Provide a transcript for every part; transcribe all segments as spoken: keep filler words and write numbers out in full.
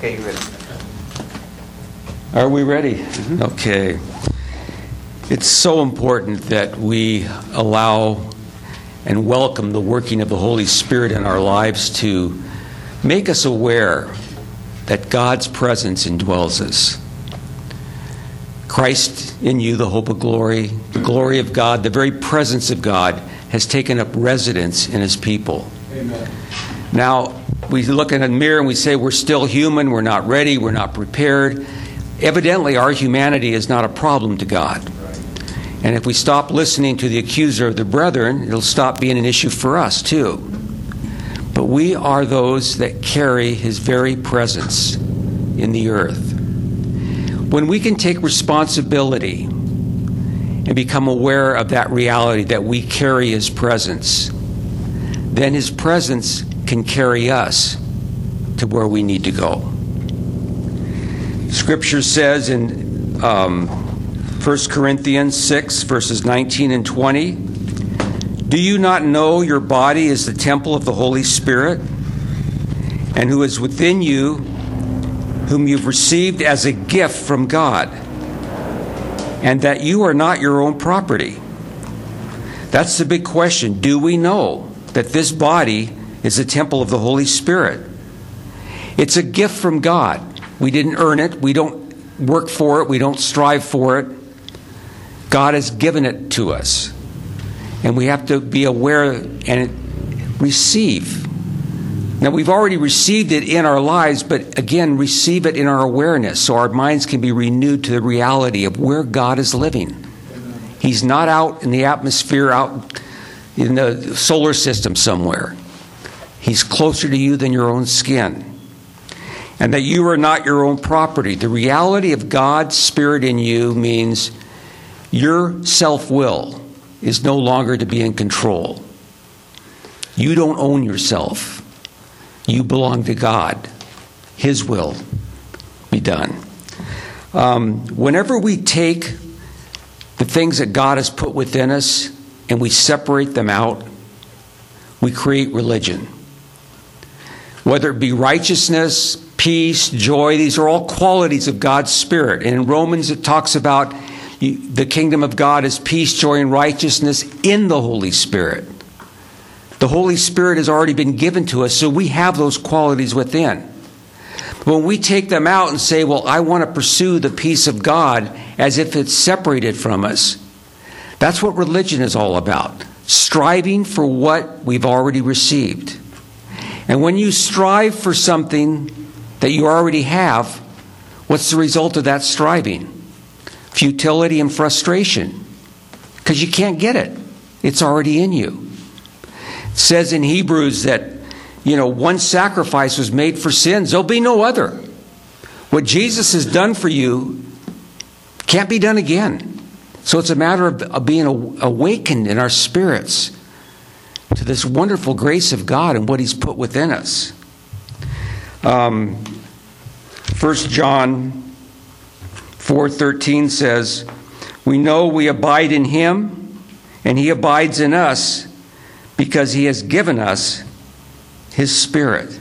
Okay, you ready? Are we ready? Mm-hmm. Okay. It's so important that we allow and welcome the working of the Holy Spirit in our lives to make us aware that God's presence indwells us. Christ in you, the hope of glory, the glory of God, the very presence of God has taken up residence in His people. Amen. Now, we look in a mirror and we say we're still human, we're not ready, we're not prepared. Evidently, our humanity is not a problem to God. And if we stop listening to the accuser of the brethren, it'll stop being an issue for us too. But we are those that carry His very presence in the earth. When we can take responsibility and become aware of that reality that we carry His presence, then His presence can carry us to where we need to go. Scripture says in um, First Corinthians six, verses nineteen and twenty, "Do you not know your body is the temple of the Holy Spirit, and who is within you, whom you've received as a gift from God, and that you are not your own property?" That's the big question. Do we know that this body is a temple of the Holy Spirit? It's a gift from God. We didn't earn it. We don't work for it. We don't strive for it. God has given it to us. And we have to be aware and receive. Now, we've already received it in our lives, but again, receive it in our awareness so our minds can be renewed to the reality of where God is living. He's not out in the atmosphere, out in the solar system somewhere. He's closer to you than your own skin. And that you are not your own property. The reality of God's Spirit in you means your self-will is no longer to be in control. You don't own yourself. You belong to God. His will be done. Um, whenever we take the things that God has put within us and we separate them out, we create religion. Whether it be righteousness, peace, joy, these are all qualities of God's Spirit. And in Romans it talks about the kingdom of God is peace, joy, and righteousness in the Holy Spirit. The Holy Spirit has already been given to us, so we have those qualities within. When we take them out and say, well, I want to pursue the peace of God as if it's separated from us, that's what religion is all about. Striving for what we've already received. And when you strive for something that you already have, what's the result of that striving? Futility and frustration. Because you can't get it. It's already in you. It says in Hebrews that, you know, one sacrifice was made for sins. There'll be no other. What Jesus has done for you can't be done again. So it's a matter of, of being awakened in our spirits to this wonderful grace of God and what He's put within us. Um, First John four thirteen says, "We know we abide in Him, and He abides in us, because He has given us His Spirit."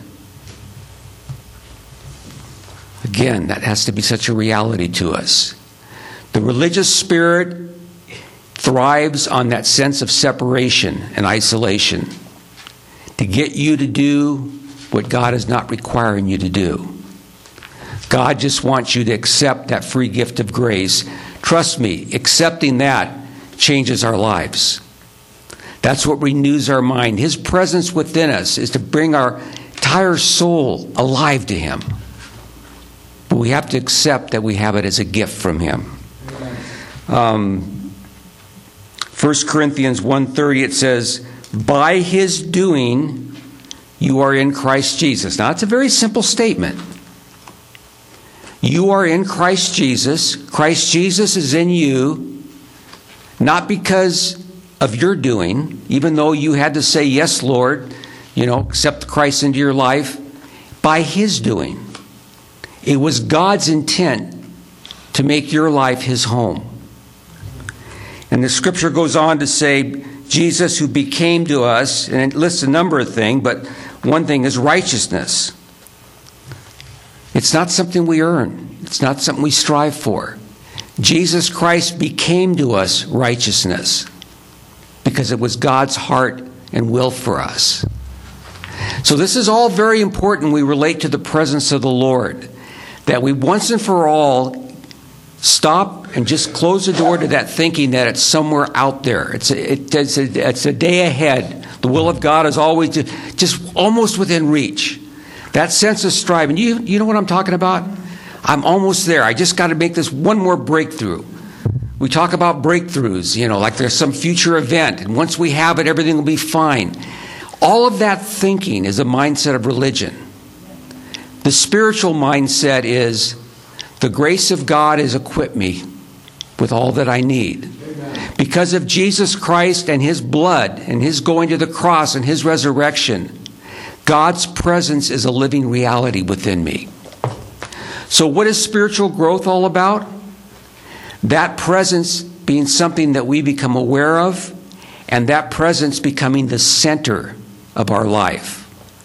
Again, that has to be such a reality to us. The religious spirit thrives on that sense of separation and isolation to get you to do what God is not requiring you to do. God just wants you to accept that free gift of grace. Trust me, accepting that changes our lives. That's what renews our mind. His presence within us is to bring our entire soul alive to Him. But we have to accept that we have it as a gift from Him. Um, First Corinthians one thirty, it says, "By His doing, you are in Christ Jesus." Now, it's a very simple statement. You are in Christ Jesus. Christ Jesus is in you, not because of your doing, even though you had to say, yes, Lord, you know, accept Christ into your life, by His doing. It was God's intent to make your life His home. And the scripture goes on to say, Jesus who became to us, and it lists a number of things, but one thing is righteousness. It's not something we earn. It's not something we strive for. Jesus Christ became to us righteousness because it was God's heart and will for us. So this is all very important when we relate to the presence of the Lord, that we once and for all stop and just close the door to that thinking that it's somewhere out there. It's a, it, it's a, it's a day ahead. The will of God is always just, just almost within reach. That sense of striving. You, you know what I'm talking about? I'm almost there. I just got to make this one more breakthrough. We talk about breakthroughs, you know, like there's some future event, and once we have it, everything will be fine. All of that thinking is a mindset of religion. The spiritual mindset is, the grace of God has equipped me with all that I need. Amen. Because of Jesus Christ and His blood and His going to the cross and His resurrection, God's presence is a living reality within me. So what is spiritual growth all about? That presence being something that we become aware of, and that presence becoming the center of our life.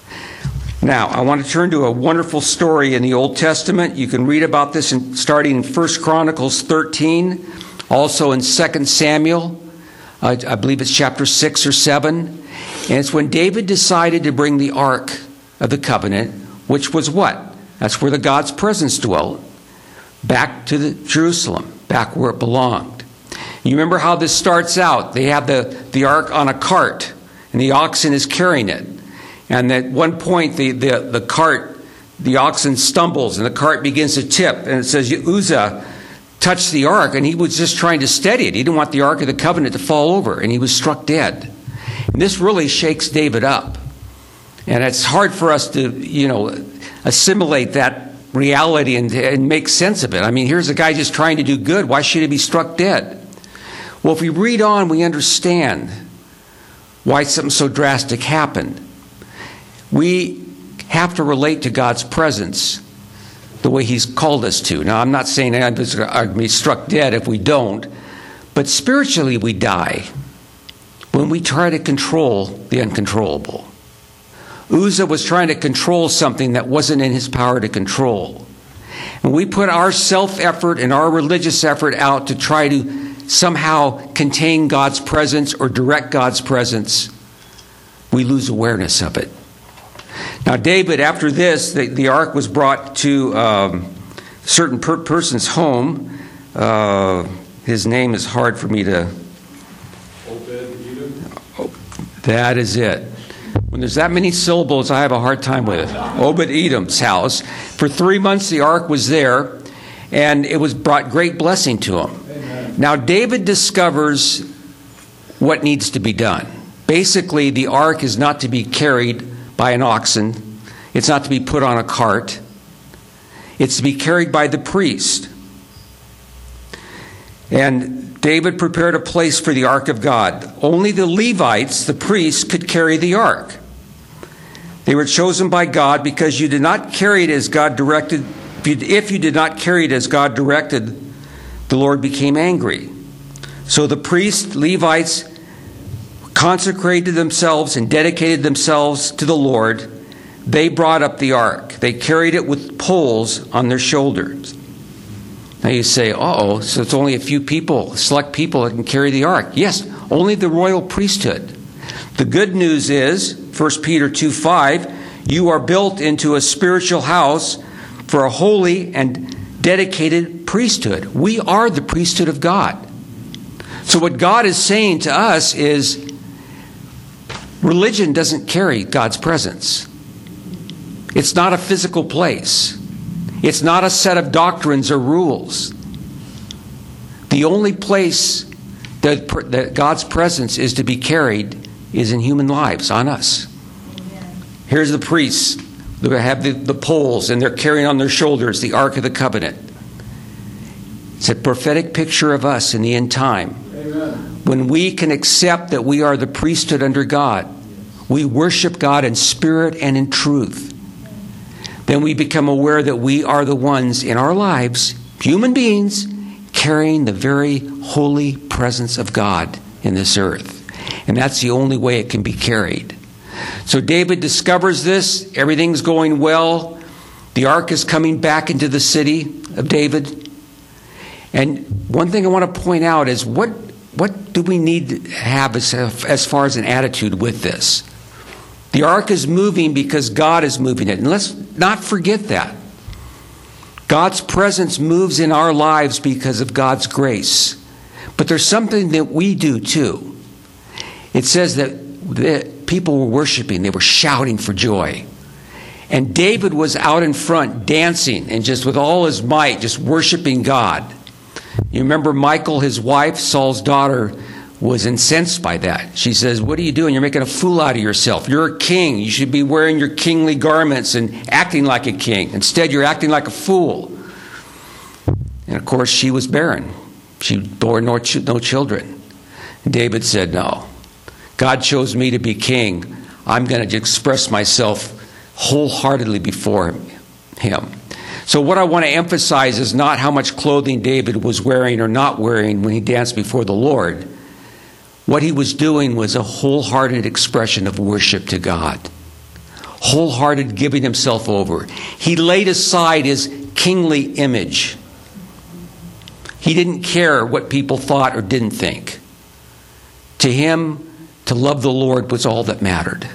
Now, I want to turn to a wonderful story in the Old Testament. You can read about this in, starting in First Chronicles thirteen, also in Second Samuel. Uh, I believe it's chapter six or seven. And it's when David decided to bring the Ark of the Covenant, which was what? That's where the God's presence dwelt, back to the Jerusalem, back where it belonged. You remember how this starts out. They have the, the Ark on a cart, and the oxen is carrying it. And at one point, the, the, the cart, the oxen stumbles, and the cart begins to tip. And it says, Uzzah touched the ark, and he was just trying to steady it. He didn't want the Ark of the Covenant to fall over, and he was struck dead. And this really shakes David up. And it's hard for us to, you know, assimilate that reality and, and make sense of it. I mean, here's a guy just trying to do good. Why should he be struck dead? Well, if we read on, we understand why something so drastic happened. We have to relate to God's presence the way He's called us to. Now, I'm not saying I'm going to be struck dead if we don't, but spiritually we die when we try to control the uncontrollable. Uzzah was trying to control something that wasn't in his power to control. And we put our self-effort and our religious effort out to try to somehow contain God's presence or direct God's presence. We lose awareness of it. Now, David, after this, the, the ark was brought to um, a certain per- person's home. Uh, his name is hard for me to... Obed-Edom? Oh, that is it. When there's that many syllables, I have a hard time with it. Obed-Edom's house. For three months, the ark was there, and it was brought great blessing to him. Amen. Now, David discovers what needs to be done. Basically, the ark is not to be carried by an oxen. It's not to be put on a cart. It's to be carried by the priest. And David prepared a place for the ark of God. Only the Levites, the priests, could carry the ark. They were chosen by God because you did not carry it as God directed. If you did not carry it as God directed, the Lord became angry. So the priests, Levites, consecrated themselves and dedicated themselves to the Lord. They brought up the ark. They carried it with poles on their shoulders. Now you say, uh-oh, so it's only a few people, select people that can carry the ark. Yes, only the royal priesthood. The good news is, First Peter two five, you are built into a spiritual house for a holy and dedicated priesthood. We are the priesthood of God. So what God is saying to us is, religion doesn't carry God's presence. It's not a physical place. It's not a set of doctrines or rules. The only place that, that God's presence is to be carried is in human lives, on us. Amen. Here's the priests. They have the, the poles, and they're carrying on their shoulders the Ark of the Covenant. It's a prophetic picture of us in the end time. Amen. When we can accept that we are the priesthood under God, we worship God in spirit and in truth, then we become aware that we are the ones in our lives, human beings, carrying the very holy presence of God in this earth. And that's the only way it can be carried. So David discovers this. Everything's going well. The The ark is coming back into the city of David. And one thing I want to point out is what, what do we need to have as, as far as an attitude with this? The ark is moving because God is moving it. And let's not forget that. God's presence moves in our lives because of God's grace. But there's something that we do too. It says that the people were worshiping. They were shouting for joy. And David was out in front dancing and just with all his might, just worshiping God. You remember Michal, his wife, Saul's daughter, was incensed by that. She says, what are you doing? You're making a fool out of yourself. You're a king. You should be wearing your kingly garments and acting like a king. Instead, you're acting like a fool. And of course, she was barren. She bore no, ch- no children. And David said, no. God chose me to be king. I'm going to express myself wholeheartedly before him. So what I want to emphasize is not how much clothing David was wearing or not wearing when he danced before the Lord. What he was doing was a wholehearted expression of worship to God. Wholehearted giving himself over. He laid aside his kingly image. He didn't care what people thought or didn't think. To him, to love the Lord was all that mattered.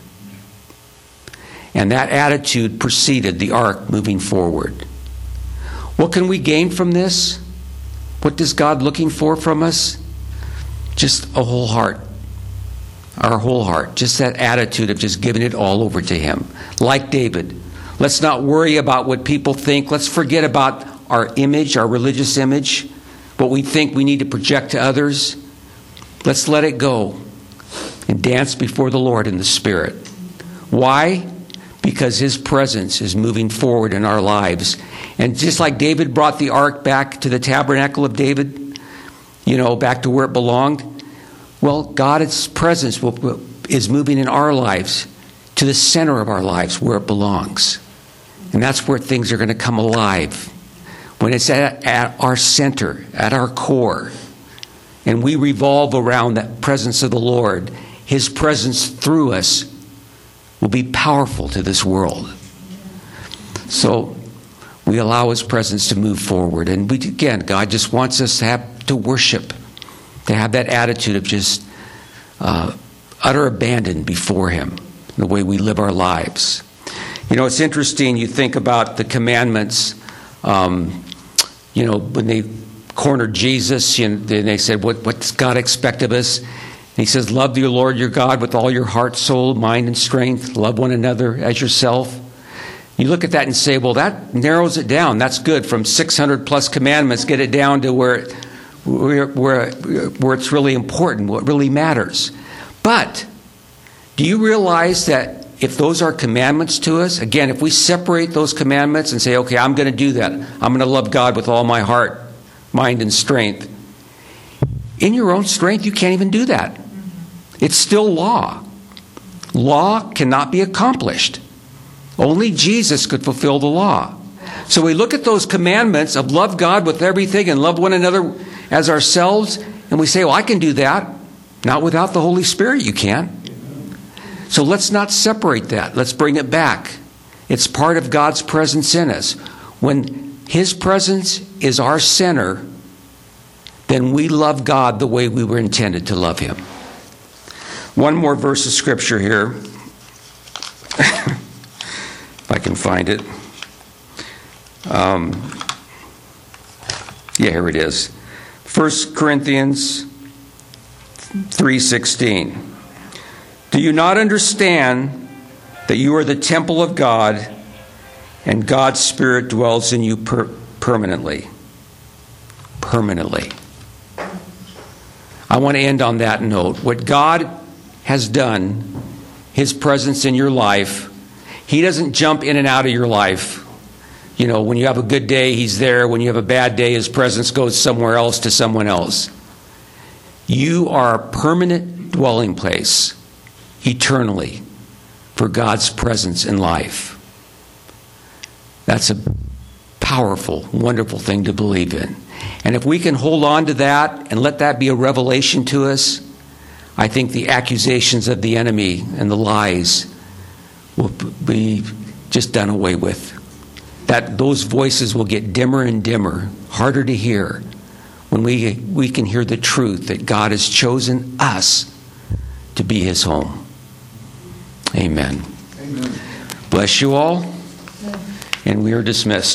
And that attitude preceded the ark moving forward. What can we gain from this? What is God looking for from us? Just a whole heart. Our whole heart. Just that attitude of just giving it all over to him. Like David. Let's not worry about what people think. Let's forget about our image, our religious image, what we think we need to project to others. Let's let it go and dance before the Lord in the Spirit. Why? Because his presence is moving forward in our lives. And just like David brought the ark back to the tabernacle of David, you know, back to where it belonged, well, God's presence will, will, is moving in our lives to the center of our lives where it belongs. And that's where things are going to come alive. When it's at, at our center, at our core, and we revolve around that presence of the Lord, his presence through us will be powerful to this world. So we allow his presence to move forward. And we, again, God just wants us to have to worship, to have that attitude of just uh, utter abandon before him, the way we live our lives. You know, it's interesting, you think about the commandments, um, you know, when they cornered Jesus, you know, they said, what, what does God expect of us? And he says, love your Lord your God with all your heart, soul, mind, and strength. Love one another as yourself. You look at that and say, well, that narrows it down. That's good. From six hundred plus commandments, get it down to where, where, where, where it's really important, what really matters. But do you realize that if those are commandments to us, again, if we separate those commandments and say, okay, I'm going to do that. I'm going to love God with all my heart, mind, and strength. In your own strength, you can't even do that. It's still law. Law cannot be accomplished. Only Jesus could fulfill the law. So we look at those commandments of love God with everything and love one another as ourselves, and we say, well, I can do that. Not without the Holy Spirit, you can't. So let's not separate that. Let's bring it back. It's part of God's presence in us. When his presence is our center, then we love God the way we were intended to love him. One more verse of scripture here. If I can find it. Um, yeah, here it is. First Corinthians three sixteen. Do you not understand that you are the temple of God and God's Spirit dwells in you per- permanently? Permanently. I want to end on that note. What God has done, his presence in your life, he doesn't jump in and out of your life. You know, when you have a good day, he's there. When you have a bad day, his presence goes somewhere else to someone else. You are a permanent dwelling place, eternally, for God's presence in life. That's a powerful, wonderful thing to believe in. And if we can hold on to that and let that be a revelation to us, I think the accusations of the enemy and the lies will be just done away with. That's that those voices will get dimmer and dimmer, harder to hear, when we, we can hear the truth that God has chosen us to be his home. Amen. Amen. Bless you all, and we are dismissed.